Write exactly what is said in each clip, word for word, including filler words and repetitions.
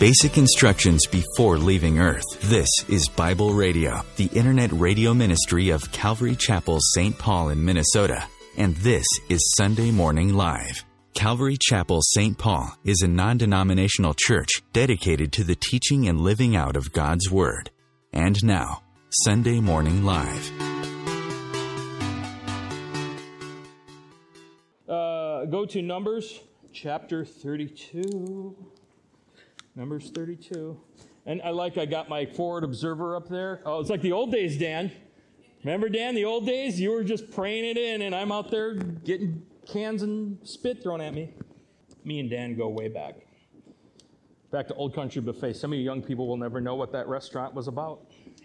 basic instructions before leaving Earth. This is Bible Radio, the internet radio ministry of Calvary Chapel, Saint Paul in Minnesota. And this is Sunday Morning Live. Calvary Chapel, Saint Paul is a non-denominational church dedicated to the teaching and living out of God's Word. And now, Sunday Morning Live. Uh, go to Numbers chapter thirty-two. Numbers thirty-two. And I like I got my forward observer up there. Oh, it's like the old days, Dan. Remember, Dan, the old days? You were just praying it in, and I'm out there getting cans and spit thrown at me. Me and Dan go way back. Back to Old Country Buffet. Some of you young people will never know what that restaurant was about.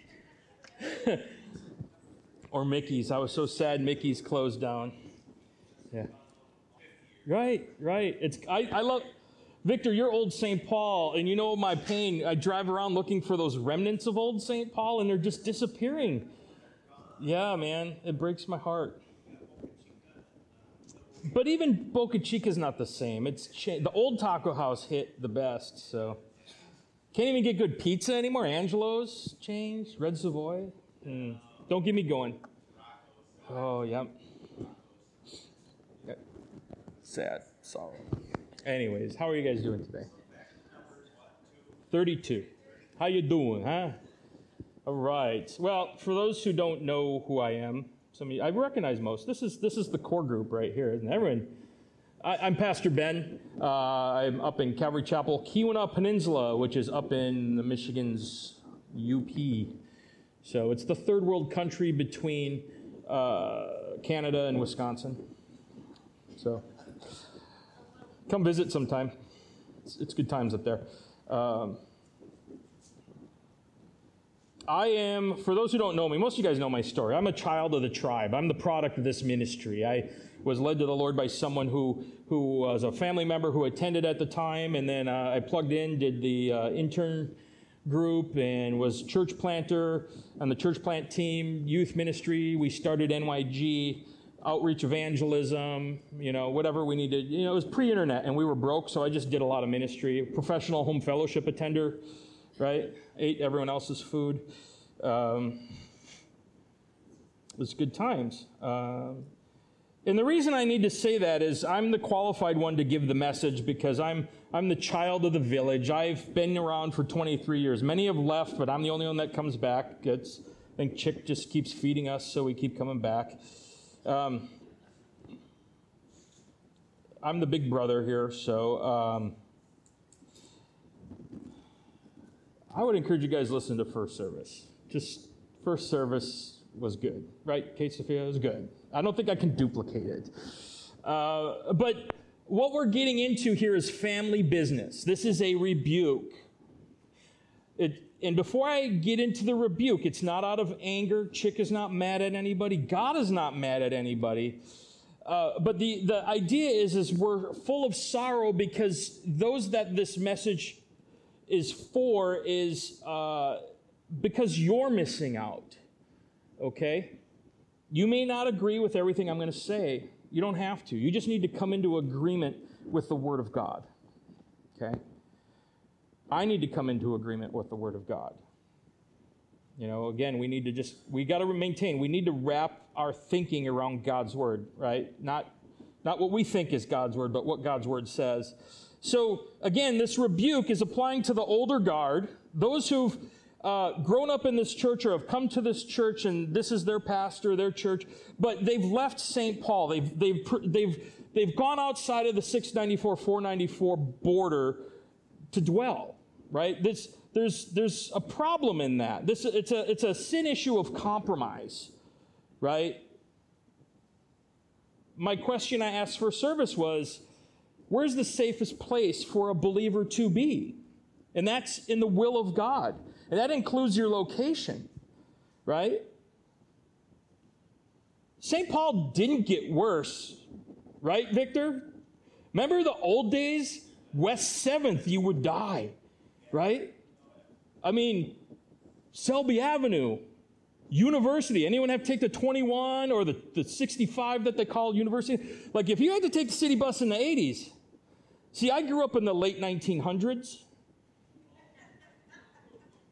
Or Mickey's. I was so sad Mickey's closed down. Yeah. Right, right. It's I, I love... Victor, you're old Saint Paul, and you know my pain. I drive around looking for those remnants of old Saint Paul, and they're just disappearing. Yeah, man, it breaks my heart. But even Boca Chica's not the same. It's cha- the old taco house hit the best, so can't even get good pizza anymore. Angelo's changed. Red Savoy. Mm. Don't get me going. Oh, yeah. yeah. Sad. Sorrow. Anyways, how are you guys doing today? thirty-two. How you doing, huh? All right. Well, for those who don't know who I am, some of you, I recognize most. This is this is the core group right here, isn't it? Everyone. I, I'm Pastor Ben. Uh, I'm up in Calvary Chapel, Keweenaw Peninsula, which is up in the Michigan's U P. So it's the third world country between uh, Canada and Wisconsin. So come visit sometime. It's, it's good times up there. Um, I am, for those who don't know me, most of you guys know my story. I'm a child of the tribe. I'm the product of this ministry. I was led to the Lord by someone who, who was a family member who attended at the time, and then uh, I plugged in, did the uh, intern group, and was church planter on the church plant team, youth ministry. We started N Y G, outreach evangelism, you know, whatever we needed. You know, it was pre-internet, and we were broke, so I just did a lot of ministry. Professional home fellowship attender, right? Ate everyone else's food. Um, it was good times. Um, and the reason I need to say that is I'm the qualified one to give the message because I'm I'm the child of the village. I've been around for twenty-three years. Many have left, but I'm the only one that comes back. It's, I think Chick just keeps feeding us, so we keep coming back. Um, I'm the big brother here, so um, I would encourage you guys to listen to first service. Just first service was good, right? Kate Sophia was good. I don't think I can duplicate it. Uh, but what we're getting into here is family business. This is a rebuke. It, and before I get into the rebuke, it's not out of anger. Chick is not mad at anybody. God is not mad at anybody. Uh, but the, the idea is, is we're full of sorrow because those that this message is for is uh, because you're missing out, okay? You may not agree with everything I'm going to say. You don't have to. You just need to come into agreement with the Word of God, okay? I need to come into agreement with the Word of God. You know, again, we need to just, we got to maintain, we need to wrap our thinking around God's Word, right? Not, not what we think is God's Word, but what God's Word says. So, again, this rebuke is applying to the older guard, those who've uh, grown up in this church or have come to this church and this is their pastor, their church, but they've left Saint Paul. They've, they've, they've, they've gone outside of the six ninety-four, four ninety-four border to dwell, right? This, there's, there's a problem in that. This, it's a, it's a sin issue of compromise, right? My question I asked for service was, where's the safest place for a believer to be? And that's in the will of God. And that includes your location, right? Saint Paul didn't get worse, right, Victor? Remember the old days? West seventh, you would die, right? I mean, Selby Avenue, University. Anyone have to take the twenty-one or the, the sixty-five that they call University? Like if you had to take the city bus in the eighties, see, I grew up in the late nineteen hundreds.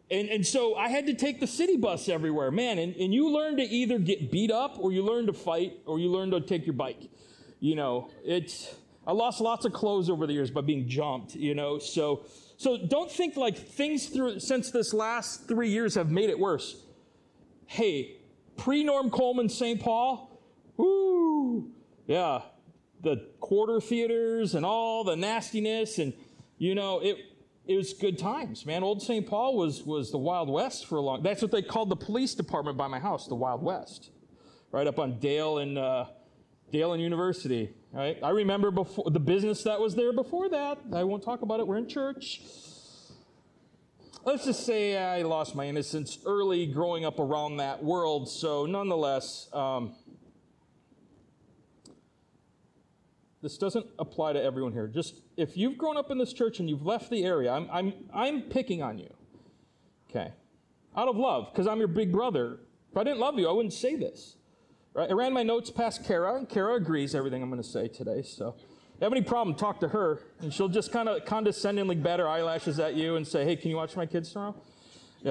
And, and so I had to take the city bus everywhere, man. And, and you learn to either get beat up or you learn to fight or you learn to take your bike. You know, it's, I lost lots of clothes over the years by being jumped, you know. So, so don't think like things through since this last three years have made it worse. Hey, pre-Norm Coleman, Saint Paul, woo, yeah, the quarter theaters and all the nastiness and, you know, it it was good times, man. Old Saint Paul was was the Wild West for a long. That's what they called the police department by my house, the Wild West, right up on Dale and uh, Dale and University. Right, I remember before the business that was there before that. I won't talk about it. We're in church. Let's just say I lost my innocence early growing up around that world. So nonetheless, um, this doesn't apply to everyone here. Just if you've grown up in this church and you've left the area, I'm I'm I'm picking on you. Okay. Out of love, because I'm your big brother. If I didn't love you, I wouldn't say this. Right? I ran my notes past Kara, and Kara agrees everything I'm going to say today. So if you have any problem, talk to her, and she'll just kind of condescendingly bat her eyelashes at you and say, hey, can you watch my kids tomorrow? Yeah.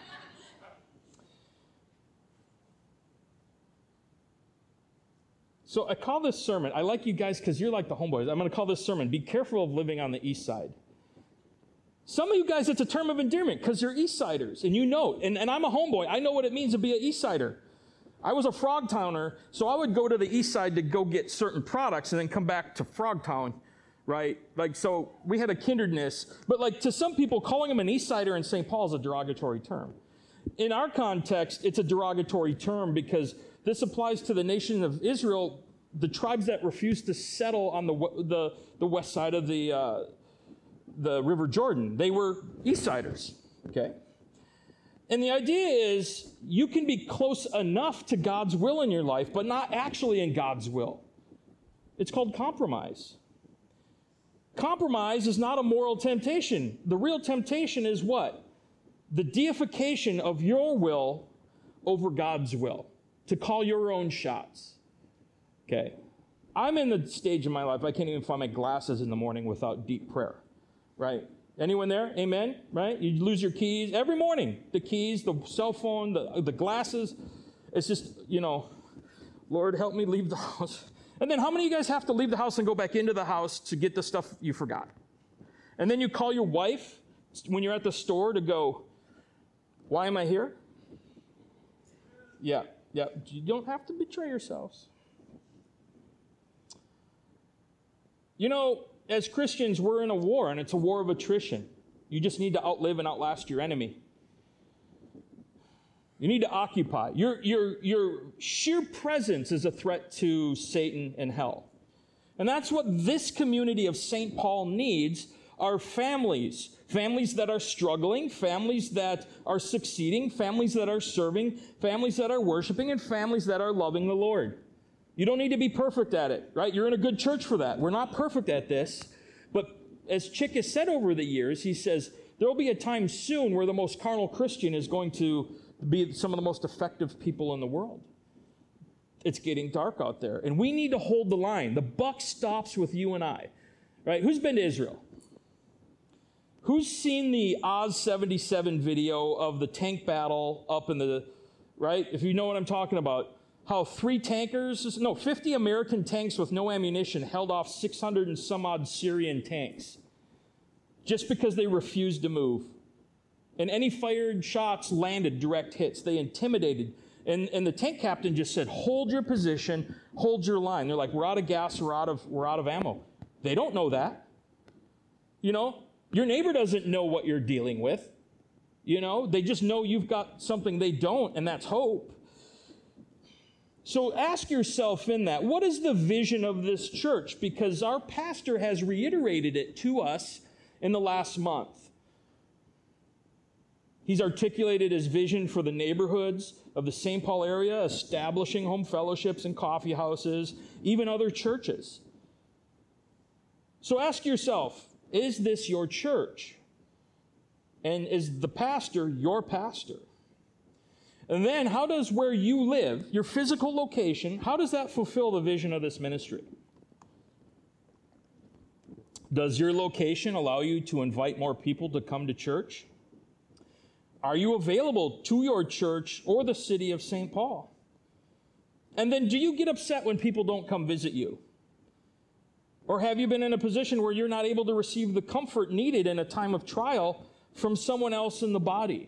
So I call this sermon, I like you guys because you're like the homeboys. I'm going to call this sermon, Be Careful of Living on the East Side. Some of you guys, it's a term of endearment because you're East Siders, and you know, and, and I'm a homeboy. I know what it means to be an East Sider. I was a Frogtowner, so I would go to the East Side to go get certain products and then come back to Frogtown, right? Like, so we had a kindredness, but like to some people, calling them an East Sider in Saint Paul is a derogatory term. In our context, it's a derogatory term because this applies to the nation of Israel, the tribes that refused to settle on the the, the west side of the uh, the River Jordan. They were East Siders, okay? And the idea is you can be close enough to God's will in your life, but not actually in God's will. It's called compromise. Compromise is not a moral temptation. The real temptation is what? The deification of your will over God's will. To call your own shots. Okay. I'm in the stage in my life, I can't even find my glasses in the morning without deep prayer. Right? Anyone there? Amen? Right? You lose your keys every morning. The keys, the cell phone, the, the glasses. It's just, you know, Lord, help me leave the house. And then how many of you guys have to leave the house and go back into the house to get the stuff you forgot? And then you call your wife when you're at the store to go, why am I here? Yeah. Yeah, you don't have to betray yourselves. You know, as Christians, we're in a war, and it's a war of attrition. You just need to outlive and outlast your enemy. You need to occupy. Your, your, your sheer presence is a threat to Satan and hell. And that's what this community of Saint Paul needs, are families. Families that are struggling, families that are succeeding, families that are serving, families that are worshiping, and families that are loving the Lord. You don't need to be perfect at it, right? You're in a good church for that. We're not perfect at this. But as Chick has said over the years, he says, there will be a time soon where the most carnal Christian is going to be some of the most effective people in the world. It's getting dark out there. And we need to hold the line. The buck stops with you and I, right? Who's been to Israel? Who's seen the Oz seventy-seven video of the tank battle up in the, right? If you know what I'm talking about, how three tankers, no, fifty American tanks with no ammunition held off six hundred and some odd Syrian tanks just because they refused to move. And any fired shots landed direct hits. They intimidated. And, and the tank captain just said, hold your position, hold your line. They're like, we're out of gas, we're out of, we're out of ammo. They don't know that. You know? Your neighbor doesn't know what you're dealing with. You know, they just know you've got something they don't, and that's hope. So ask yourself in that, what is the vision of this church? Because our pastor has reiterated it to us in the last month. He's articulated his vision for the neighborhoods of the Saint Paul area, establishing home fellowships and coffee houses, even other churches. So ask yourself, is this your church? And is the pastor your pastor? And then how does where you live, your physical location, how does that fulfill the vision of this ministry? Does your location allow you to invite more people to come to church? Are you available to your church or the city of Saint Paul? And then do you get upset when people don't come visit you? Or have you been in a position where you're not able to receive the comfort needed in a time of trial from someone else in the body?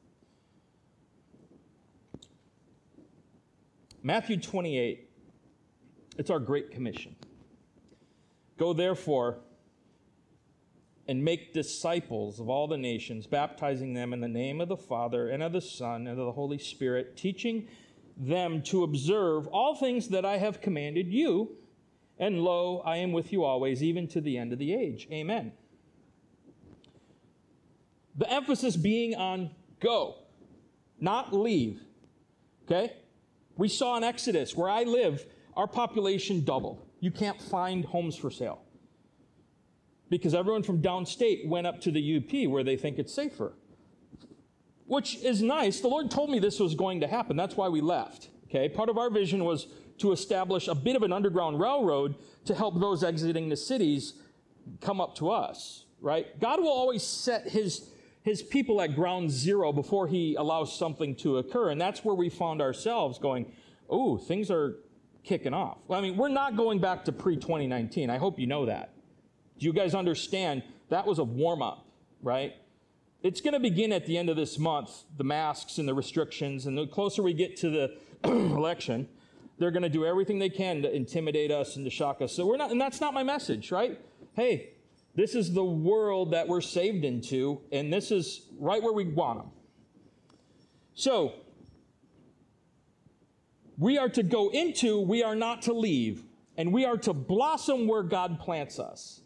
Matthew twenty-eight, it's our Great Commission. Go therefore and make disciples of all the nations, baptizing them in the name of the Father and of the Son and of the Holy Spirit, teaching them to observe all things that I have commanded you. And lo, I am with you always, even to the end of the age. Amen. The emphasis being on go, not leave. Okay? We saw in Exodus, where I live, our population doubled. You can't find homes for sale, because everyone from downstate went up to the U P where they think it's safer, which is nice. The Lord told me this was going to happen. That's why we left. Okay? Part of our vision was to establish a bit of an underground railroad to help those exiting the cities come up to us, right? God will always set his, his people at ground zero before he allows something to occur, and that's where we found ourselves going, oh, things are kicking off. Well, I mean, we're not going back to pre twenty nineteen. I hope you know that. Do you guys understand? That was a warm-up, right? It's going to begin at the end of this month, the masks and the restrictions, and the closer we get to the election, they're going to do everything they can to intimidate us and to shock us. So we're not, and that's not my message, right? Hey, this is the world that we're saved into, and this is right where we want them. So, we are to go into, we are not to leave, and we are to blossom where God plants us.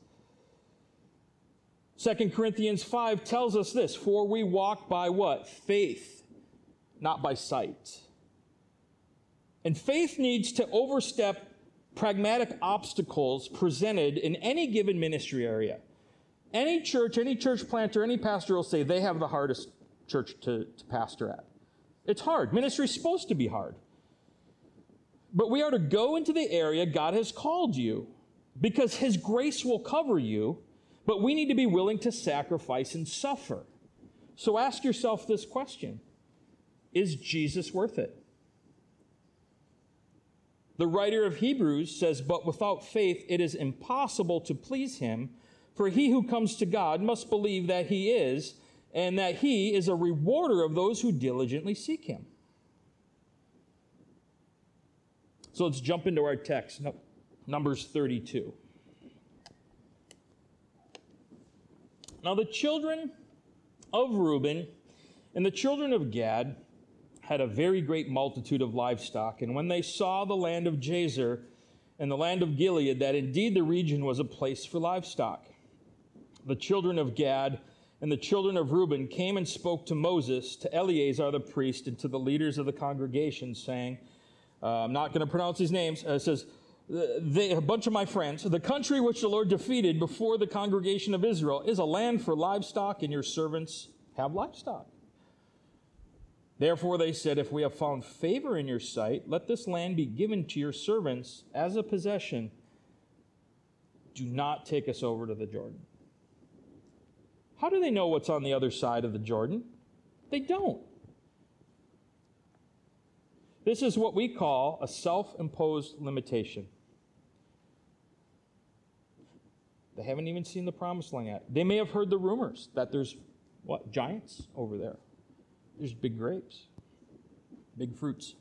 Second Corinthians five tells us this, for we walk by what? Faith, not by sight. And faith needs to overstep pragmatic obstacles presented in any given ministry area. Any church, any church planter, any pastor will say they have the hardest church to, to pastor at. It's hard. Ministry is supposed to be hard. But we are to go into the area God has called you because his grace will cover you, but we need to be willing to sacrifice and suffer. So ask yourself this question: is Jesus worth it? The writer of Hebrews says, but without faith it is impossible to please him, for he who comes to God must believe that he is, and that he is a rewarder of those who diligently seek him. So let's jump into our text, Numbers thirty-two. Now the children of Reuben and the children of Gad had a very great multitude of livestock, and when they saw the land of Jazer and the land of Gilead, that indeed the region was a place for livestock, the children of Gad and the children of Reuben came and spoke to Moses, to Eleazar the priest, and to the leaders of the congregation, saying, uh, I'm not going to pronounce these names, uh, it says, they, a bunch of my friends, the country which the Lord defeated before the congregation of Israel is a land for livestock, and your servants have livestock. Therefore they said, if we have found favor in your sight, let this land be given to your servants as a possession. Do not take us over to the Jordan. How do they know what's on the other side of the Jordan? They don't. This is what we call a self-imposed limitation. They haven't even seen the promised land yet. They may have heard the rumors that there's, what, giants over there. There's big grapes, big fruits.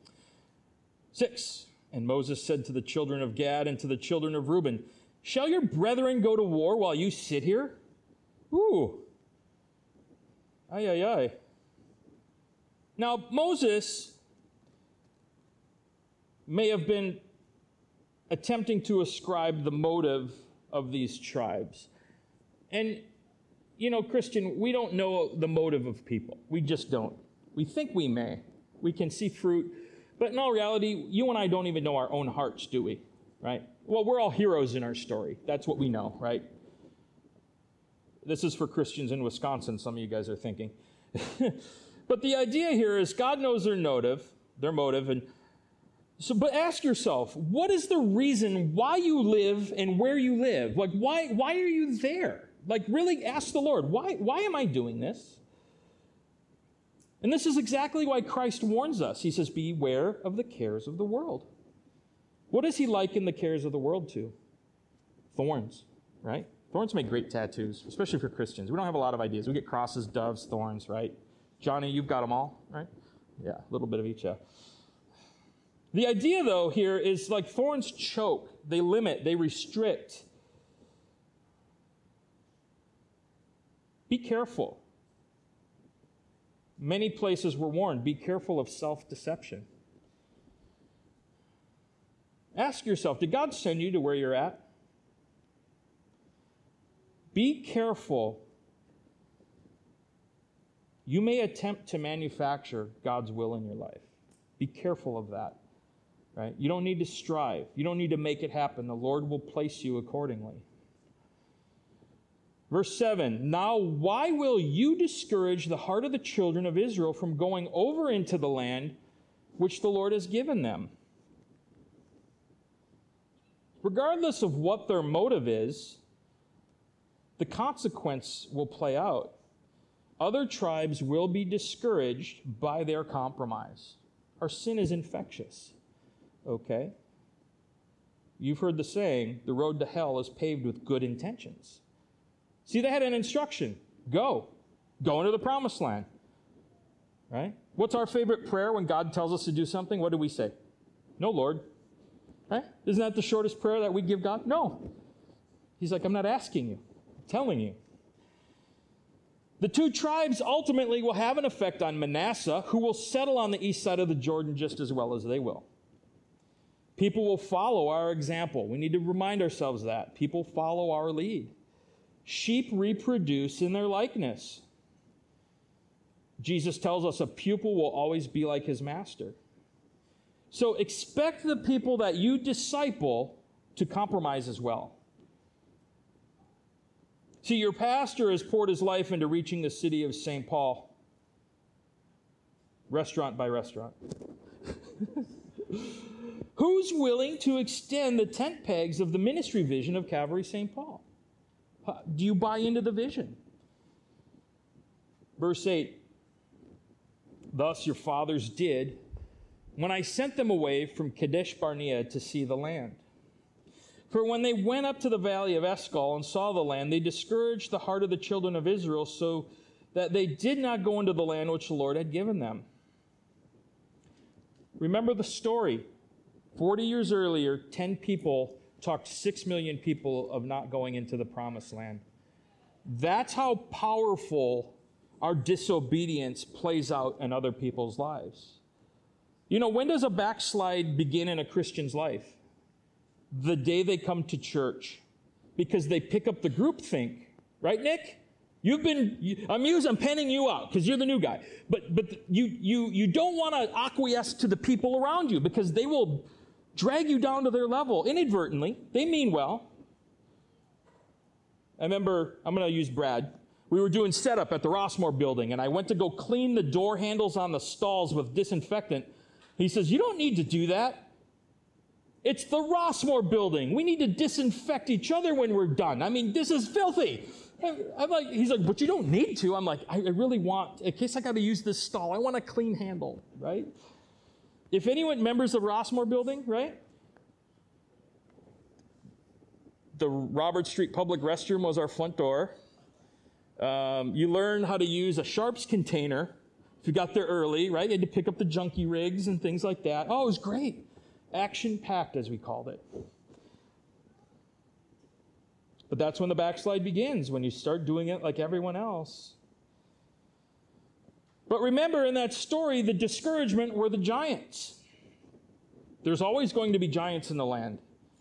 Six, and Moses said to the children of Gad and to the children of Reuben, shall your brethren go to war while you sit here? Ooh. Ay, ay, ay. Now, Moses may have been attempting to ascribe the motive of these tribes. And, you know, Christian, we don't know the motive of people. We just don't. We think we may. We can see fruit. But in all reality, you and I don't even know our own hearts, do we? Right? Well, we're all heroes in our story. That's what we know, right? This is for Christians in Wisconsin, some of you guys are thinking. But the idea here is God knows their motive, their motive, and so, but ask yourself, what is the reason why you live and where you live? Like, why, why are you there? Like, really ask the Lord, why, why am I doing this? And this is exactly why Christ warns us. He says, beware of the cares of the world. What does he liken the cares of the world to? Thorns, right? Thorns make great tattoos, especially for Christians. We don't have a lot of ideas. We get crosses, doves, thorns, right? Johnny, you've got them all, right? Yeah, a little bit of each, yeah. The idea, though, here is like thorns choke. They limit. They restrict. Be careful. Many places were warned, be careful of self-deception. Ask yourself, did God send you to where you're at? Be careful. You may attempt to manufacture God's will in your life. Be careful of that. Right? You don't need to strive. You don't need to make it happen. The Lord will place you accordingly. Verse seven, now why will you discourage the heart of the children of Israel from going over into the land which the Lord has given them? Regardless of what their motive is, the consequence will play out. Other tribes will be discouraged by their compromise. Our sin is infectious. Okay? You've heard the saying, the road to hell is paved with good intentions. See, they had an instruction. Go. Go into the promised land. Right? What's our favorite prayer when God tells us to do something? What do we say? No, Lord. Right? Isn't that the shortest prayer that we give God? No. He's like, I'm not asking you. I'm telling you. The two tribes ultimately will have an effect on Manasseh, who will settle on the east side of the Jordan just as well as they will. People will follow our example. We need to remind ourselves that. People follow our lead. Sheep reproduce in their likeness. Jesus tells us a pupil will always be like his master. So expect the people that you disciple to compromise as well. See, your pastor has poured his life into reaching the city of Saint Paul, restaurant by restaurant. Who's willing to extend the tent pegs of the ministry vision of Calvary Saint Paul? Do you buy into the vision? Verse eight, thus your fathers did when I sent them away from Kadesh Barnea to see the land. For when they went up to the valley of Eshcol and saw the land, they discouraged the heart of the children of Israel so that they did not go into the land which the Lord had given them. Remember the story. Forty years earlier, ten people talked six million people of not going into the promised land. That's how powerful our disobedience plays out in other people's lives. You know, when does a backslide begin in a Christian's life? The day they come to church, because they pick up the groupthink. Right, Nick? You've been, you, I'm using, I'm penning you out because you're the new guy. But but you you you don't want to acquiesce to the people around you because they will drag you down to their level inadvertently. They mean well. I remember, I'm going to use Brad. We were doing setup at the Rossmore building, and I went to go clean the door handles on the stalls with disinfectant. He says, you don't need to do that. It's the Rossmore building. We need to disinfect each other when we're done. I mean, this is filthy. I'm like, he's like, but you don't need to. I'm like, I really want, in case I got to use this stall, I want a clean handle, right? If anyone, members of Rossmore building, right? The Robert Street public restroom was our front door. Um, you learn how to use a Sharps container if you got there early, right? You had to pick up the junkie rigs and things like that. Oh, it was great. Action-packed, as we called it. But that's when the backslide begins, when you start doing it like everyone else. But remember, in that story, the discouragement were the giants. There's always going to be giants in the land.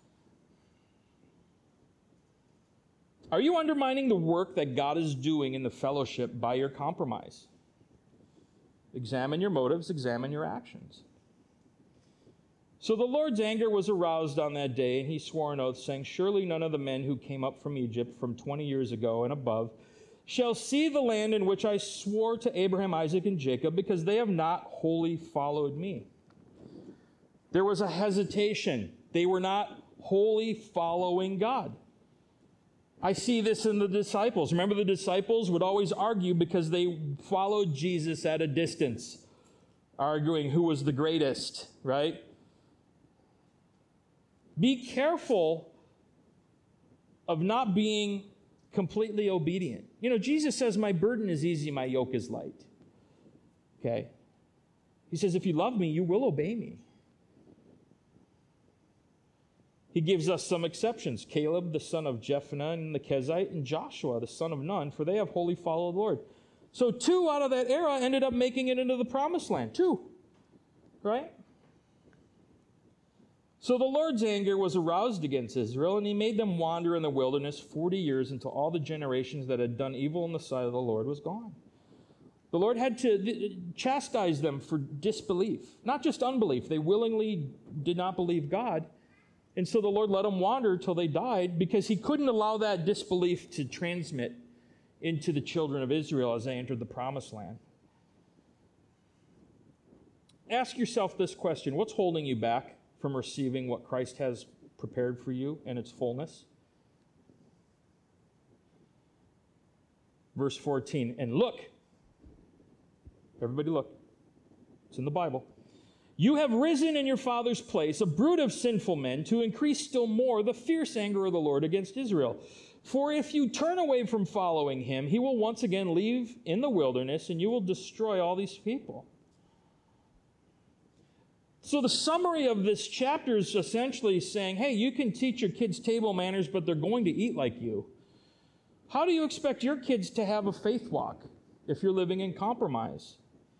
Are you undermining the work that God is doing in the fellowship by your compromise? Examine your motives, examine your actions. So the Lord's anger was aroused on that day, and he swore an oath, saying, surely none of the men who came up from Egypt from twenty years ago and above shall see the land in which I swore to Abraham, Isaac, and Jacob, because they have not wholly followed me. There was a hesitation. They were not wholly following God. I see this in the disciples. Remember, the disciples would always argue because they followed Jesus at a distance, arguing who was the greatest, right? Be careful of not being completely obedient. You know, Jesus says, my burden is easy, my yoke is light. Okay? He says, if you love me, you will obey me. He gives us some exceptions. Caleb, the son of Jephunneh, and the Kenizzite, and Joshua, the son of Nun, for they have wholly followed the Lord. So two out of that era ended up making it into the promised land. Two. Right? So the Lord's anger was aroused against Israel, and he made them wander in the wilderness forty years until all the generations that had done evil in the sight of the Lord was gone. The Lord had to chastise them for disbelief, not just unbelief. They willingly did not believe God. And so the Lord let them wander till they died because he couldn't allow that disbelief to transmit into the children of Israel as they entered the promised land. Ask yourself this question. What's holding you back from receiving what Christ has prepared for you in its fullness? Verse fourteen, and look, everybody look, it's in the Bible. You have risen in your father's place, a brood of sinful men, to increase still more the fierce anger of the Lord against Israel. For if you turn away from following him, he will once again leave in the wilderness, and you will destroy all these people. So the summary of this chapter is essentially saying, hey, you can teach your kids table manners, but they're going to eat like you. How do you expect your kids to have a faith walk if you're living in compromise?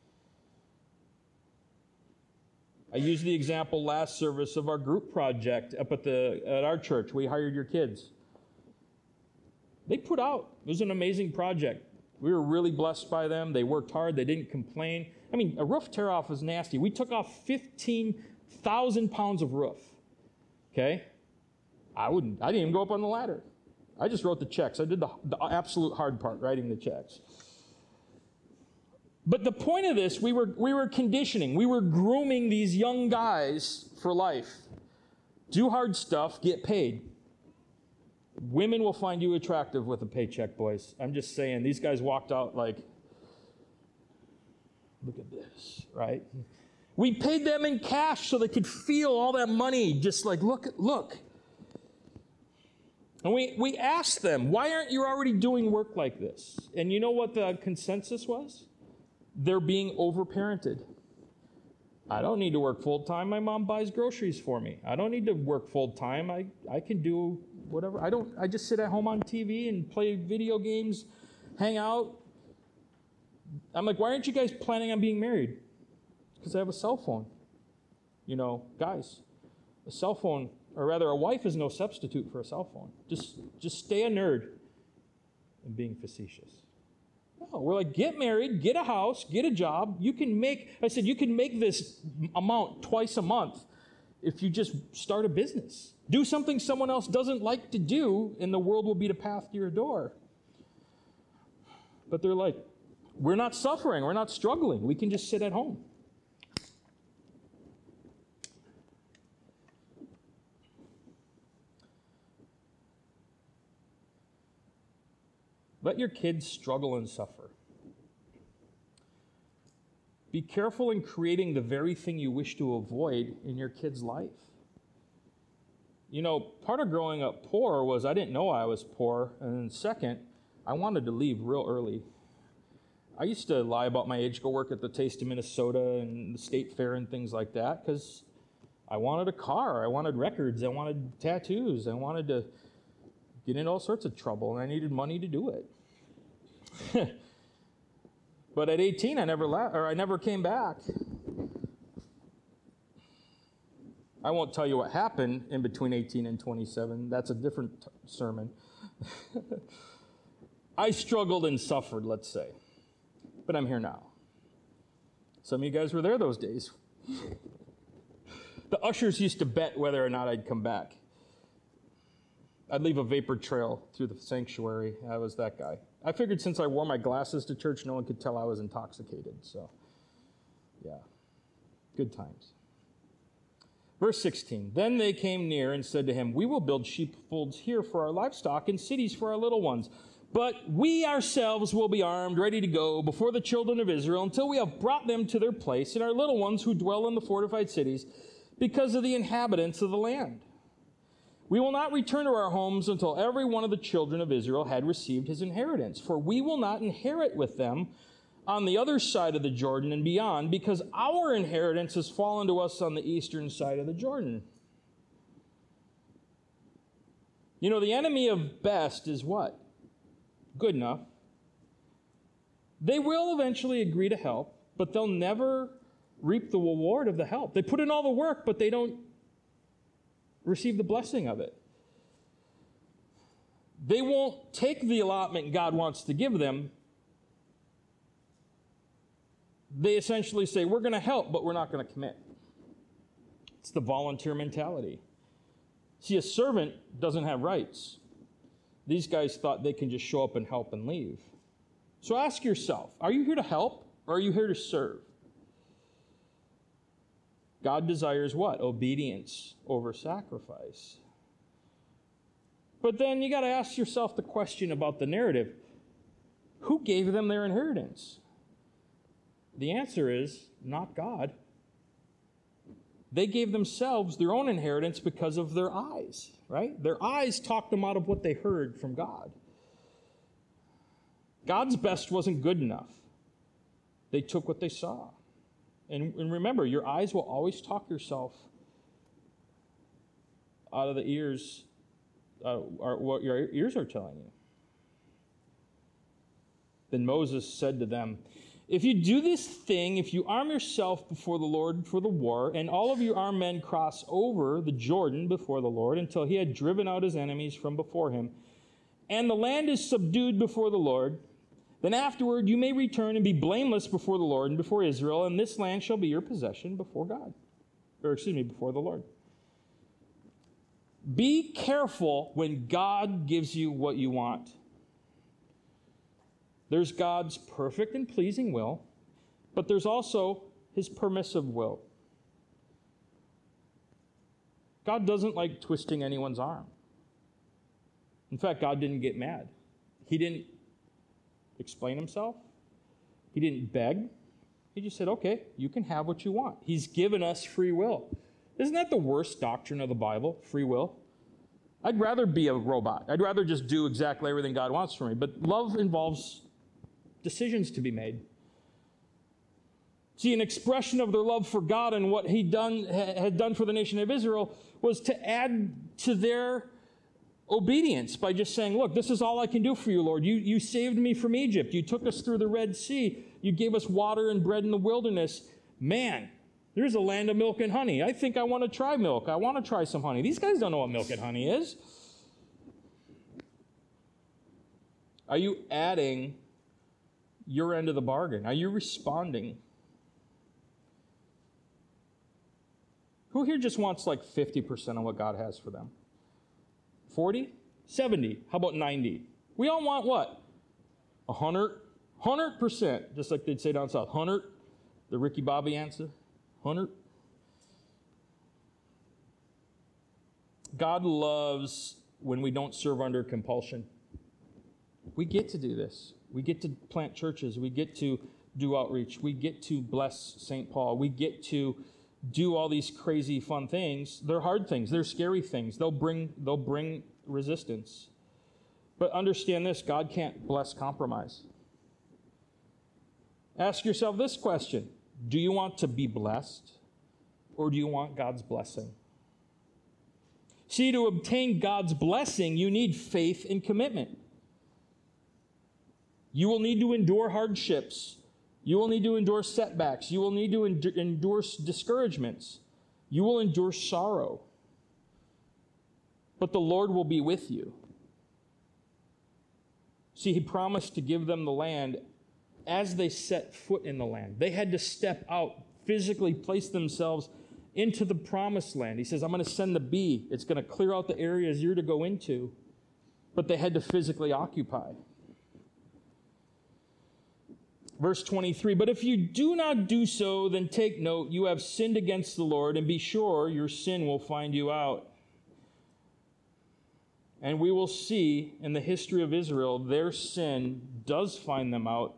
I used the example last service of our group project up at the at our church. We hired your kids. They put out. It was an amazing project. We were really blessed by them. They worked hard. They didn't complain. I mean, a roof tear-off is nasty. We took off fifteen thousand pounds of roof. Okay? I wouldn't. I didn't even go up on the ladder. I just wrote the checks. I did the, the absolute hard part, writing the checks. But the point of this, we were we were conditioning. We were grooming these young guys for life. Do hard stuff, get paid. Women will find you attractive with a paycheck, boys. I'm just saying, these guys walked out like, look at this, right? We paid them in cash so they could feel all that money, just like, look, look. And we, we asked them, why aren't you already doing work like this? And you know what the consensus was? They're being overparented. I don't need to work full-time. My mom buys groceries for me. I don't need to work full-time. I, I can do whatever. I don't. I just sit at home on T V and play video games, hang out. I'm like, why aren't you guys planning on being married? Because I have a cell phone. You know, guys, a cell phone, or rather a wife is no substitute for a cell phone. Just, just stay a nerd and being facetious. No, we're like, get married, get a house, get a job. You can make, I said, you can make this amount twice a month if you just start a business. Do something someone else doesn't like to do, and the world will beat a path to your door. But they're like, we're not suffering, we're not struggling. We can just sit at home. Let your kids struggle and suffer. Be careful in creating the very thing you wish to avoid in your kid's life. You know, part of growing up poor was I didn't know I was poor. And then second, I wanted to leave real early. I used to lie about my age, go work at the Taste of Minnesota and the State Fair and things like that because I wanted a car, I wanted records, I wanted tattoos, I wanted to get into all sorts of trouble, and I needed money to do it. But at eighteen, I never la- or I never came back. I won't tell you what happened in between eighteen and twenty-seven. That's a different t- sermon. I struggled and suffered, let's say. But I'm here now. Some of you guys were there those days. The ushers used to bet whether or not I'd come back. I'd leave a vapor trail through the sanctuary. I was that guy. I figured since I wore my glasses to church, no one could tell I was intoxicated. So, yeah, good times. Verse sixteen, then they came near and said to him, we will build sheepfolds here for our livestock and cities for our little ones. But we ourselves will be armed, ready to go before the children of Israel until we have brought them to their place and our little ones who dwell in the fortified cities because of the inhabitants of the land. We will not return to our homes until every one of the children of Israel had received his inheritance, for we will not inherit with them on the other side of the Jordan and beyond, because our inheritance has fallen to us on the eastern side of the Jordan. You know, the enemy of best is what? Good enough. They will eventually agree to help, but they'll never reap the reward of the help. They put in all the work, but they don't receive the blessing of it. They won't take the allotment God wants to give them. They essentially say, we're going to help, but we're not going to commit. It's the volunteer mentality. See, a servant doesn't have rights. These guys thought they can just show up and help and leave. So ask yourself, are you here to help or are you here to serve? God desires what? Obedience over sacrifice. But then you got to ask yourself the question about the narrative. Who gave them their inheritance? The answer is not God. They gave themselves their own inheritance because of their eyes, right? Their eyes talked them out of what they heard from God. God's best wasn't good enough. They took what they saw. And, and remember, your eyes will always talk yourself out of the ears, uh, or what your ears are telling you. Then Moses said to them, if you do this thing, if you arm yourself before the Lord for the war, and all of your armed men cross over the Jordan before the Lord until he had driven out his enemies from before him, and the land is subdued before the Lord, then afterward you may return and be blameless before the Lord and before Israel, and this land shall be your possession before God. Or excuse me, before the Lord. Be careful when God gives you what you want. There's God's perfect and pleasing will, but there's also his permissive will. God doesn't like twisting anyone's arm. In fact, God didn't get mad. He didn't explain himself. He didn't beg. He just said, okay, you can have what you want. He's given us free will. Isn't that the worst doctrine of the Bible, free will? I'd rather be a robot. I'd rather just do exactly everything God wants from me. But love involves decisions to be made. See, an expression of their love for God and what he done, had done for the nation of Israel was to add to their obedience by just saying, look, this is all I can do for you, Lord. You, you saved me from Egypt. You took us through the Red Sea. You gave us water and bread in the wilderness. Man, there's a land of milk and honey. I think I want to try milk. I want to try some honey. These guys don't know what milk and honey is. Are you adding your end of the bargain? Are you responding? Who here just wants like fifty percent of what God has for them? forty? seventy? How about ninety? We all want what? one hundred? one hundred percent. Just like they'd say down south. one hundred? The Ricky Bobby answer. one hundred? God loves when we don't serve under compulsion. We get to do this. We get to plant churches. We get to do outreach. We get to bless Saint Paul. We get to do all these crazy fun things. They're hard things. They're scary things. They'll bring, they'll bring resistance. But understand this, God can't bless compromise. Ask yourself this question. Do you want to be blessed, or do you want God's blessing? See, to obtain God's blessing, you need faith and commitment. You will need to endure hardships. You will need to endure setbacks. You will need to end- endure discouragements. You will endure sorrow. But the Lord will be with you. See, he promised to give them the land as they set foot in the land. They had to step out, physically place themselves into the promised land. He says, I'm going to send the bee. It's going to clear out the areas you're to go into. But they had to physically occupy. Verse twenty-three, but if you do not do so, then take note, you have sinned against the Lord, and be sure your sin will find you out. And we will see in the history of Israel, their sin does find them out.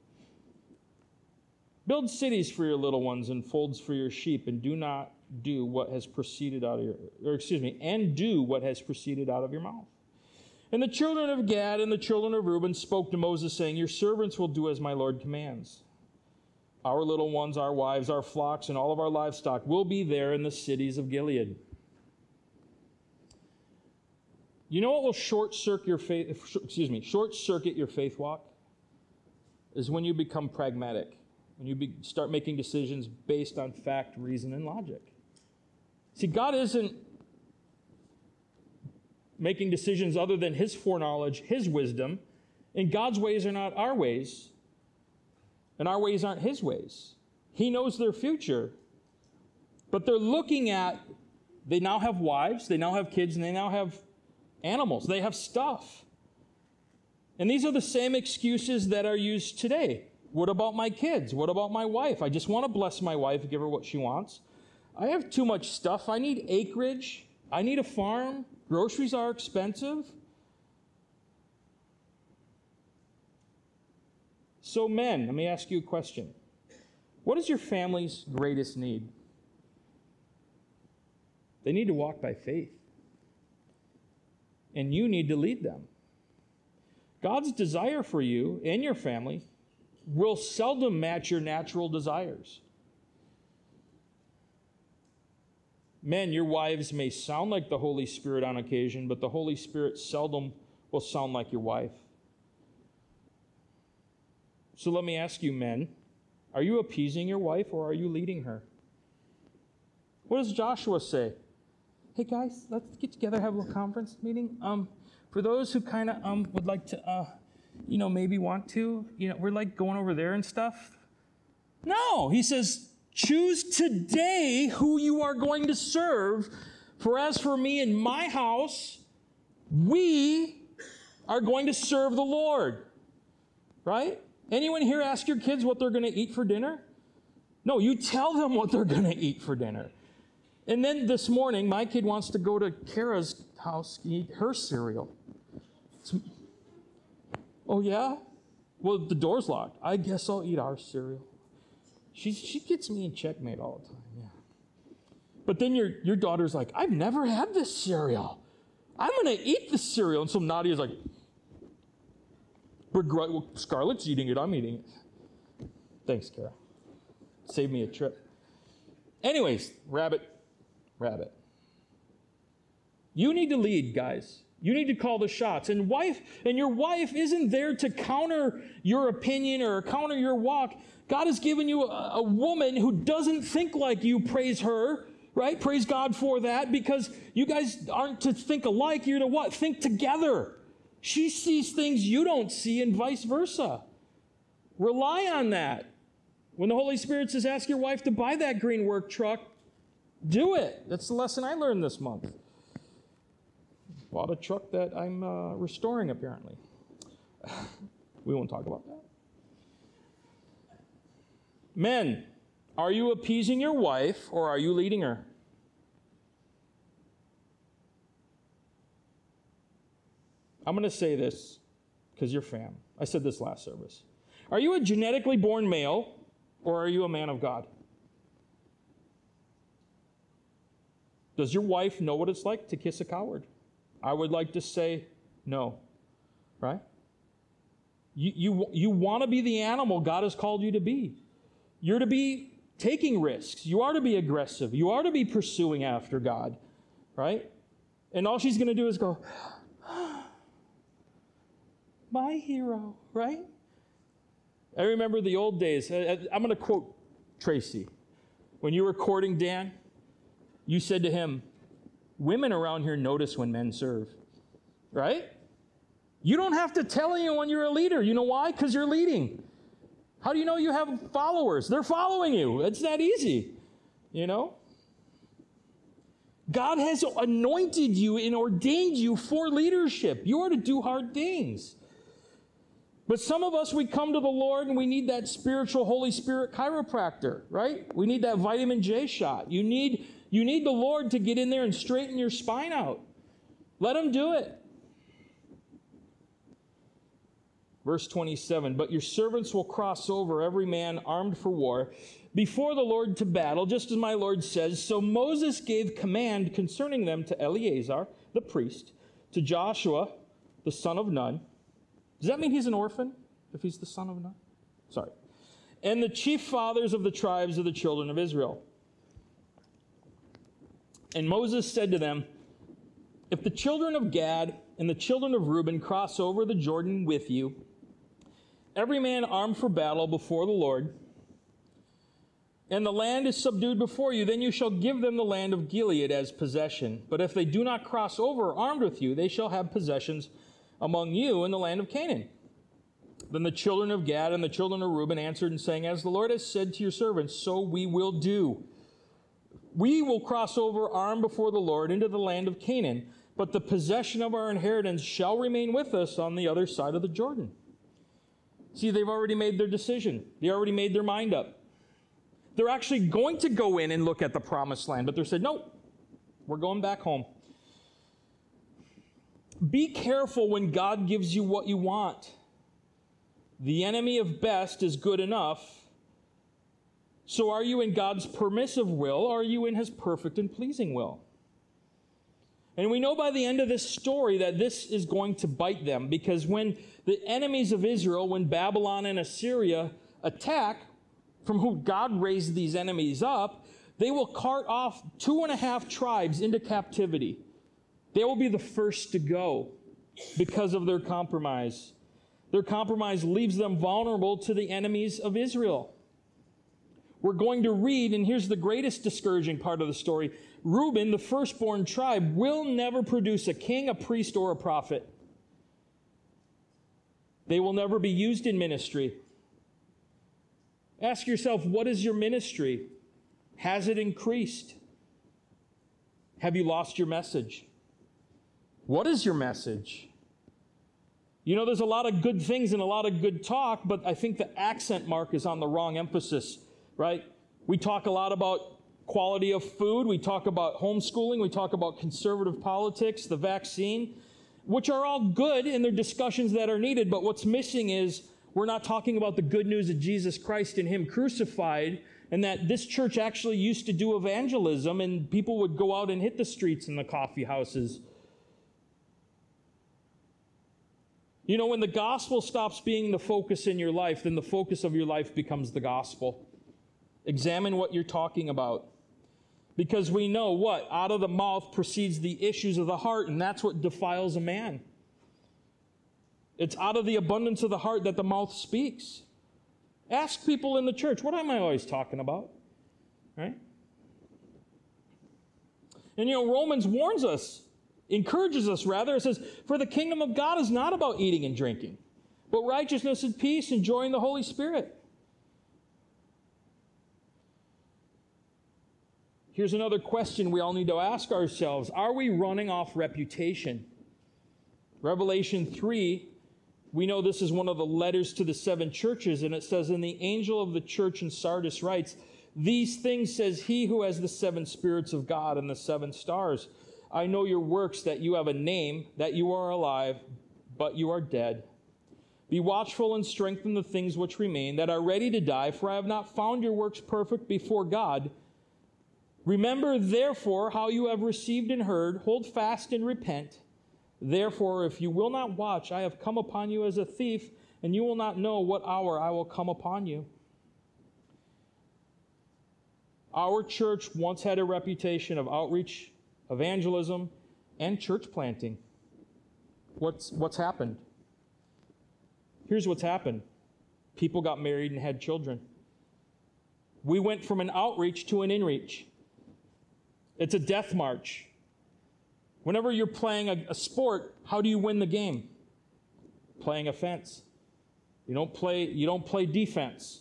Build cities for your little ones and folds for your sheep, and do not do what has proceeded out of your, or excuse me, and do what has proceeded out of your mouth. And the children of Gad and the children of Reuben spoke to Moses, saying, your servants will do as my Lord commands. Our little ones, our wives, our flocks, and all of our livestock will be there in the cities of Gilead. You know what will short circuit your faith, excuse me, short circuit your faith walk? Is when you become pragmatic, when you be, start making decisions based on fact, reason, and logic. See, God isn't making decisions other than his foreknowledge, his wisdom, and God's ways are not our ways, and our ways aren't his ways. He knows their future, but they're looking at, they now have wives, they now have kids, and they now have animals. They have stuff. And these are the same excuses that are used today. What about my kids? What about my wife? I just want to bless my wife and give her what she wants. I have too much stuff. I need acreage. I need a farm. Groceries are expensive. So men, let me ask you a question. What is your family's greatest need? They need to walk by faith. And you need to lead them. God's desire for you and your family will seldom match your natural desires. Men, your wives may sound like the Holy Spirit on occasion, but the Holy Spirit seldom will sound like your wife. So let me ask you, men, are you appeasing your wife or are you leading her? What does Joshua say? Hey guys, let's get together, have a little conference meeting. Um, for those who kind of um would like to, uh, you know, maybe want to, you know, we're like going over there and stuff. No, he says, choose today who you are going to serve. For as for me and my house, we are going to serve the Lord. Right? Anyone here ask your kids what they're going to eat for dinner? No, you tell them what they're going to eat for dinner. And then this morning, my kid wants to go to Kara's house and eat her cereal. It's, oh, yeah? Well, the door's locked. I guess I'll eat our cereal. She, she gets me in checkmate all the time, yeah. But then your, your daughter's like, I've never had this cereal. I'm going to eat the cereal. And so Nadia's like, well, Scarlett's eating it. I'm eating it. Thanks, Kara. Saved me a trip. Anyways, rabbit. Rabbit. You need to lead, guys. You need to call the shots. And wife, and your wife isn't there to counter your opinion or counter your walk. God has given you a, a woman who doesn't think like you. Praise her, right? Praise God for that, because you guys aren't to think alike. You're to what? Think together. She sees things you don't see and vice versa. Rely on that. When the Holy Spirit says, ask your wife to buy that green work truck, do it. That's the lesson I learned this month. Bought a truck that I'm uh, restoring, apparently. We won't talk about that. Men, are you appeasing your wife or are you leading her? I'm going to say this because you're fam. I said this last service. Are you a genetically born male or are you a man of God? Does your wife know what it's like to kiss a coward? I would like to say no, right? You, you, you want to be the animal God has called you to be. You're to be taking risks. You are to be aggressive. You are to be pursuing after God, right? And all she's going to do is go, my hero, right? I remember the old days. I'm going to quote Tracy. When you were courting Dan, you said to him, women around here notice when men serve, right? You don't have to tell anyone you're a leader. You know why? Because you're leading. How do you know you have followers? They're following you. It's that easy, you know? God has anointed you and ordained you for leadership. You are to do hard things. But some of us, we come to the Lord and we need that spiritual Holy Spirit chiropractor, right? We need that vitamin J shot. You need, you need the Lord to get in there and straighten your spine out. Let him do it. Verse twenty-seven, but your servants will cross over, every man armed for war, before the Lord to battle, just as my Lord says. So Moses gave command concerning them to Eleazar, the priest, to Joshua, the son of Nun. Does that mean he's an orphan, if he's the son of Nun? Sorry. And the chief fathers of the tribes of the children of Israel. And Moses said to them, if the children of Gad and the children of Reuben cross over the Jordan with you, every man armed for battle before the Lord, and the land is subdued before you, then you shall give them the land of Gilead as possession. But if they do not cross over armed with you, they shall have possessions among you in the land of Canaan. Then the children of Gad and the children of Reuben answered and saying, as the Lord has said to your servants, so we will do. We will cross over armed before the Lord into the land of Canaan, but the possession of our inheritance shall remain with us on the other side of the Jordan. See, they've already made their decision. They already made their mind up. They're actually going to go in and look at the promised land, but they said, nope, we're going back home. Be careful when God gives you what you want. The enemy of best is good enough. So are you in God's permissive will, or are you in his perfect and pleasing will? And we know by the end of this story that this is going to bite them, because when the enemies of Israel, when Babylon and Assyria attack, from whom God raised these enemies up, they will cart off two and a half tribes into captivity. They will be the first to go because of their compromise. Their compromise leaves them vulnerable to the enemies of Israel. We're going to read, and here's the greatest discouraging part of the story. Reuben, the firstborn tribe, will never produce a king, a priest, or a prophet. They will never be used in ministry. Ask yourself, what is your ministry? Has it increased? Have you lost your message? What is your message? You know, there's a lot of good things and a lot of good talk, but I think the accent mark is on the wrong emphasis, right? We talk a lot about quality of food. We talk about homeschooling. We talk about conservative politics, the vaccine, which are all good in their discussions that are needed, but what's missing is we're not talking about the good news of Jesus Christ and him crucified, and that this church actually used to do evangelism, and people would go out and hit the streets and the coffee houses. You know, when the gospel stops being the focus in your life, then the focus of your life becomes the gospel. Examine what you're talking about. Because we know what? Out of the mouth proceeds the issues of the heart, and that's what defiles a man. It's out of the abundance of the heart that the mouth speaks. Ask people in the church, what am I always talking about? Right? And you know, Romans warns us, encourages us rather. It says, for the kingdom of God is not about eating and drinking, but righteousness and peace and joy in the Holy Spirit. Here's another question we all need to ask ourselves. Are we running off reputation? Revelation three, we know this is one of the letters to the seven churches, and it says, and the angel of the church in Sardis writes, these things says he who has the seven spirits of God and the seven stars. I know your works, that you have a name, that you are alive, but you are dead. Be watchful and strengthen the things which remain, that are ready to die, for I have not found your works perfect before God. Remember, therefore, how you have received and heard, hold fast and repent. Therefore, if you will not watch, I have come upon you as a thief, and you will not know what hour I will come upon you. Our church once had a reputation of outreach, evangelism, and church planting. What's, what's happened? Here's what's happened. People got married and had children. We went from an outreach to an inreach. It's a death march. Whenever you're playing a, a sport, how do you win the game? Playing offense. You don't play, you don't play defense.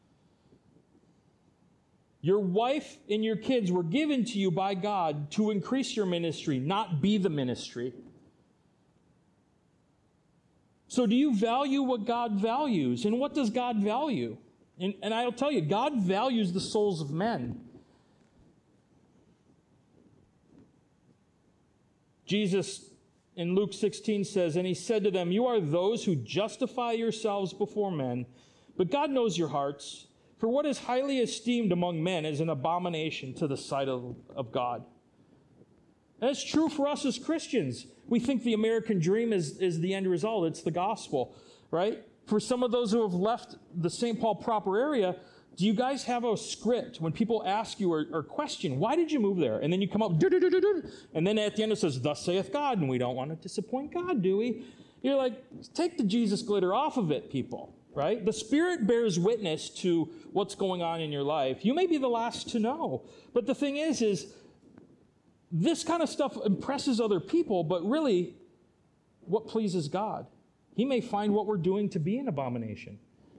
Your wife and your kids were given to you by God to increase your ministry, not be the ministry. So do you value what God values? And what does God value? And, and I'll tell you, God values the souls of men. Jesus in Luke sixteen says, and he said to them, you are those who justify yourselves before men, but God knows your hearts. For what is highly esteemed among men is an abomination to the sight of, of God. And it's true for us as Christians. We think the American dream is, is the end result. It's the gospel, right? For some of those who have left the Saint Paul proper area, do you guys have a script when people ask you or, or question, why did you move there? And then you come up, and then at the end it says, thus saith God, and we don't want to disappoint God, do we? You're like, take the Jesus glitter off of it, people, right? The Spirit bears witness to what's going on in your life. You may be the last to know. But the thing is, is this kind of stuff impresses other people, but really, what pleases God? He may find what we're doing to be an abomination.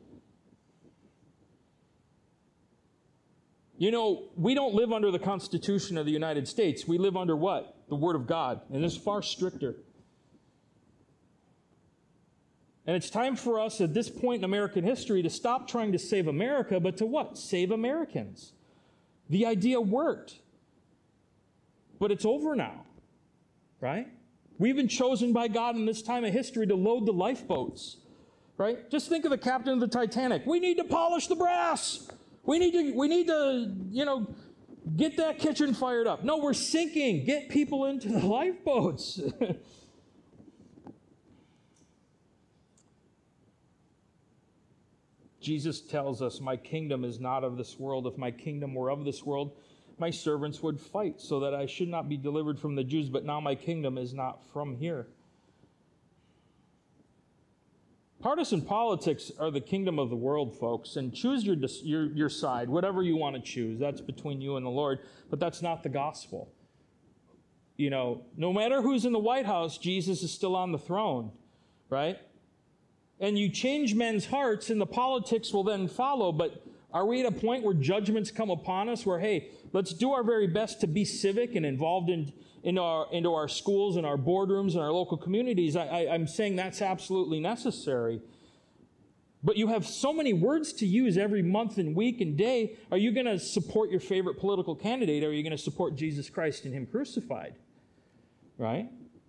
You know, we don't live under the Constitution of the United States. We live under what? The Word of God. And it's far stricter. And it's time for us at this point in American history to stop trying to save America, but to what? Save Americans. The idea worked. But it's over now. Right? We've been chosen by God in this time of history to load the lifeboats. Right? Just think of the captain of the Titanic. We need to polish the brass. We need to, we need to, you know, get that kitchen fired up. No, we're sinking. Get people into the lifeboats. Jesus tells us, my kingdom is not of this world. If my kingdom were of this world, my servants would fight so that I should not be delivered from the Jews. But now my kingdom is not from here. Partisan politics are the kingdom of the world, folks, and choose your, your, your side, whatever you want to choose. That's between you and the Lord, but that's not the gospel. You know, no matter who's in the White House, Jesus is still on the throne, right? And you change men's hearts, and the politics will then follow, but are we at a point where judgments come upon us where, hey, let's do our very best to be civic and involved in into our, into our schools and our boardrooms and our local communities? I, I, I'm saying that's absolutely necessary. But you have so many words to use every month and week and day. Are you going to support your favorite political candidate, or are you going to support Jesus Christ and Him crucified? Right?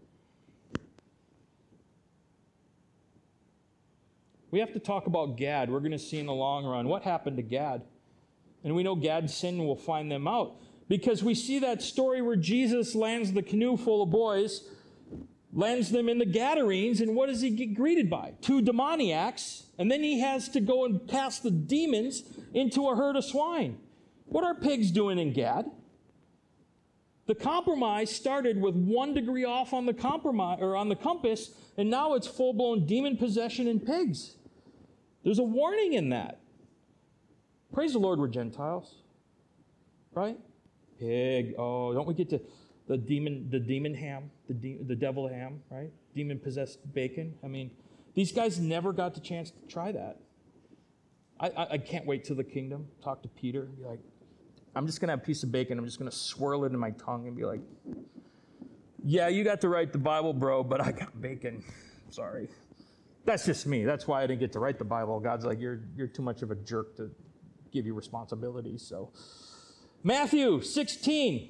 We have to talk about Gad. We're going to see in the long run what happened to Gad. And we know Gad's sin will find them out. Because we see that story where Jesus lands the canoe full of boys, lands them in the Gadarenes, and what does he get greeted by? Two demoniacs, and then he has to go and cast the demons into a herd of swine. What are pigs doing in Gad? The compromise started with one degree off on the compromise or on the compass, and now it's full-blown demon possession in pigs. There's a warning in that. Praise the Lord, we're Gentiles, right? Pig. Oh, don't we get to the demon, the demon ham, the de- the devil ham, right? Demon possessed bacon. I mean, these guys never got the chance to try that. I, I, I can't wait till the kingdom. Talk to Peter and be like, I'm just gonna have a piece of bacon. I'm just gonna swirl it in my tongue and be like, yeah, you got to write the Bible, bro, but I got bacon. Sorry. That's just me. That's why I didn't get to write the Bible. God's like, you're you're too much of a jerk to give you responsibilities. So. Matthew sixteen.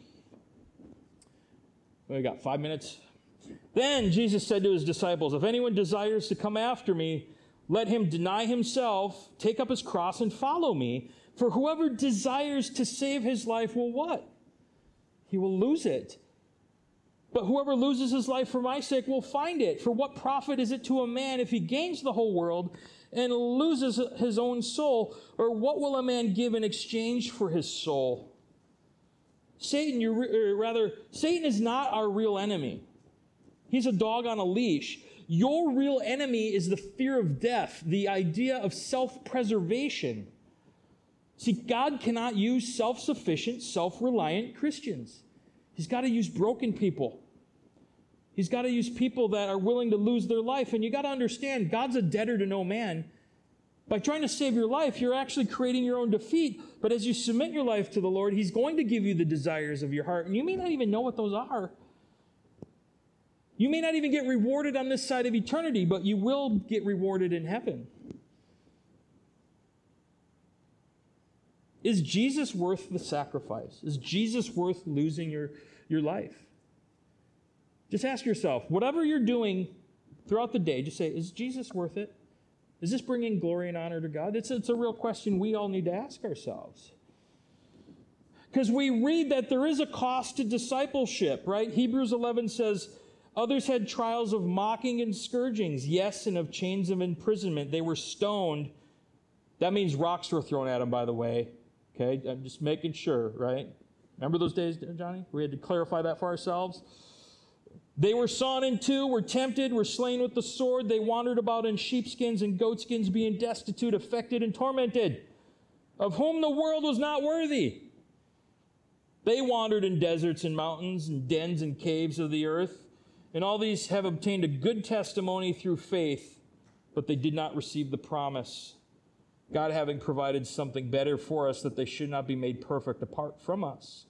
We got five minutes. Then Jesus said to his disciples, if anyone desires to come after me, let him deny himself, take up his cross, and follow me. For whoever desires to save his life will what? He will lose it. But whoever loses his life for my sake will find it. For what profit is it to a man if he gains the whole world and loses his own soul? Or what will a man give in exchange for his soul? Satan, you or rather, Satan is not our real enemy. He's a dog on a leash. Your real enemy is the fear of death, the idea of self-preservation. See, God cannot use self-sufficient, self-reliant Christians. He's got to use broken people. He's got to use people that are willing to lose their life. And you got to understand, God's a debtor to no man. By trying to save your life, you're actually creating your own defeat. But as you submit your life to the Lord, He's going to give you the desires of your heart. And you may not even know what those are. You may not even get rewarded on this side of eternity, but you will get rewarded in heaven. Is Jesus worth the sacrifice? Is Jesus worth losing your, your life? Just ask yourself, whatever you're doing throughout the day, just say, is Jesus worth it? Is this bringing glory and honor to God? It's, it's a real question we all need to ask ourselves. Because we read that there is a cost to discipleship, right? Hebrews eleven says, others had trials of mocking and scourgings, yes, and of chains of imprisonment. They were stoned. That means rocks were thrown at them, by the way. Okay, I'm just making sure, right? Remember those days, Johnny? We had to clarify that for ourselves. They were sawn in two, were tempted, were slain with the sword. They wandered about in sheepskins and goatskins, being destitute, afflicted, and tormented, of whom the world was not worthy. They wandered in deserts and mountains and dens and caves of the earth. And all these have obtained a good testimony through faith, but they did not receive the promise, God having provided something better for us, that they should not be made perfect apart from us.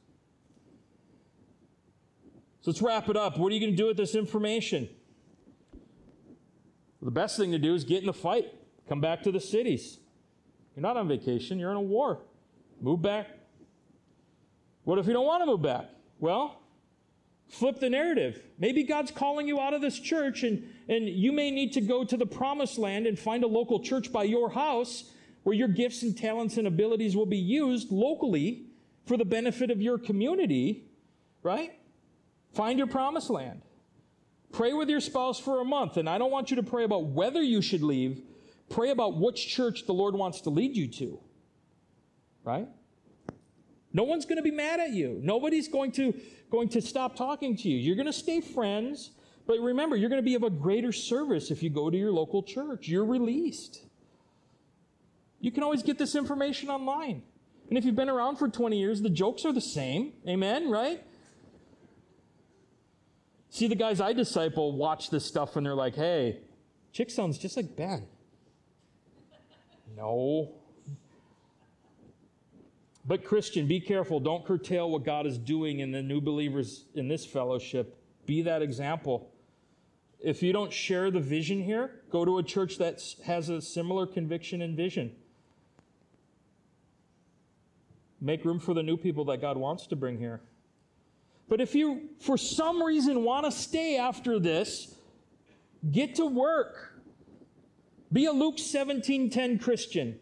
So let's wrap it up. What are you going to do with this information? Well, the best thing to do is get in the fight. Come back to the cities. You're not on vacation. You're in a war. Move back. What if you don't want to move back? Well, flip the narrative. Maybe God's calling you out of this church, and, and you may need to go to the promised land and find a local church by your house where your gifts and talents and abilities will be used locally for the benefit of your community, right? Find your promised land. Pray with your spouse for a month. And I don't want you to pray about whether you should leave. Pray about which church the Lord wants to lead you to, right? No one's going to be mad at you. Nobody's going to, going to stop talking to you. You're going to stay friends. But remember, you're going to be of a greater service if you go to your local church. You're released. You can always get this information online. And if you've been around for twenty years, the jokes are the same. Amen, right? See, the guys I disciple watch this stuff and they're like, hey, Chick sounds just like Ben. No. But Christian, be careful. Don't curtail what God is doing in the new believers in this fellowship. Be that example. If you don't share the vision here, go to a church that has a similar conviction and vision. Make room for the new people that God wants to bring here. But if you, for some reason, want to stay after this, get to work. Be a Luke seventeen ten Christian.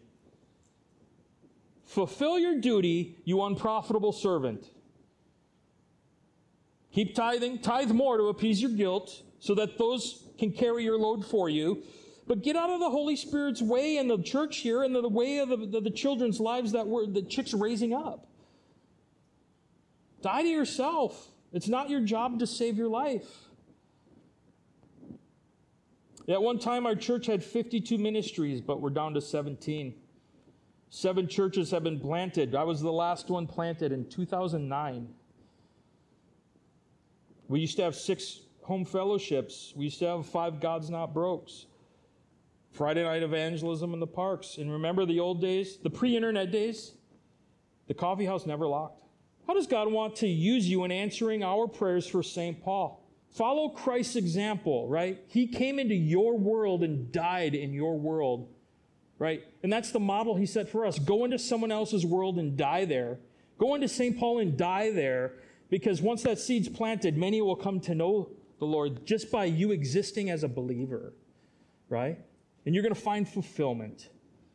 Fulfill your duty, you unprofitable servant. Keep tithing. Tithe more to appease your guilt, so that those can carry your load for you. But get out of the Holy Spirit's way and the church here and the, the way of the, the, the children's lives that we're, the Chick's raising up. Die to yourself. It's not your job to save your life. At one time, our church had fifty-two ministries, but we're down to seventeen. Seven churches have been planted. I was the last one planted in two thousand nine. We used to have six home fellowships. We used to have five God's Not Brokes. Friday night evangelism in the parks. And remember the old days, the pre-internet days? The coffee house never locked. How does God want to use you in answering our prayers for Saint Paul? Follow Christ's example, right? He came into your world and died in your world, right? And that's the model he set for us. Go into someone else's world and die there. Go into Saint Paul and die there, because once that seed's planted, many will come to know the Lord just by you existing as a believer, right? And you're going to find fulfillment.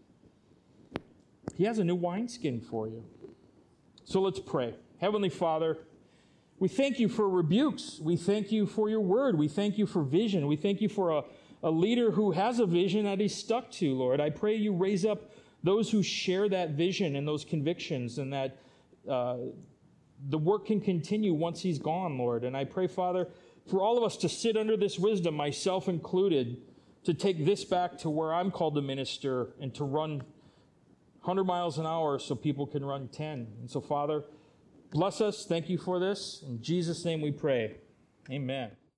He has a new wineskin for you. So let's pray. Heavenly Father, we thank you for rebukes. We thank you for your word. We thank you for vision. We thank you for a, a leader who has a vision that he's stuck to, Lord. I pray you raise up those who share that vision and those convictions, and that uh, the work can continue once he's gone, Lord. And I pray, Father, for all of us to sit under this wisdom, myself included, to take this back to where I'm called to minister and to run one hundred miles an hour so people can run ten. And so, Father, bless us. Thank you for this. In Jesus' name we pray. Amen.